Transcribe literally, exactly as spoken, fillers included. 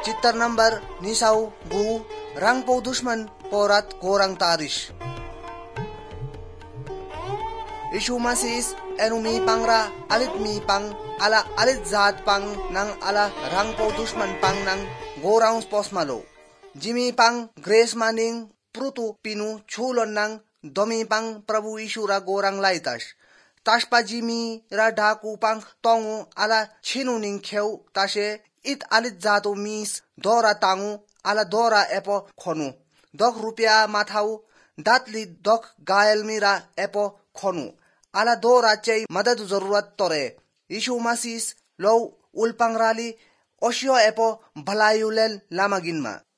Chitar number nisaw gu rang po dushman porat korang tarish. Isu masis enumi pangra alit mi pang ala alit zat pang nang ala rang po dushman pang nang gorang posmalo. Jimmy pang grace maning prutu pinu chulon nang domi pang prabu isu ra gorang laitas. Tashpa Jimmy ra dhaku pang tongu ala chinu ning kheu tashe it alit zato mis dora tangu ala dora epo khonu. Dok rupia mathau datli dok gael mira epo khonu. Ala dora chay madad zarurat tore. Isu masis low ulpang rali osyo epo balayulen lamaginma.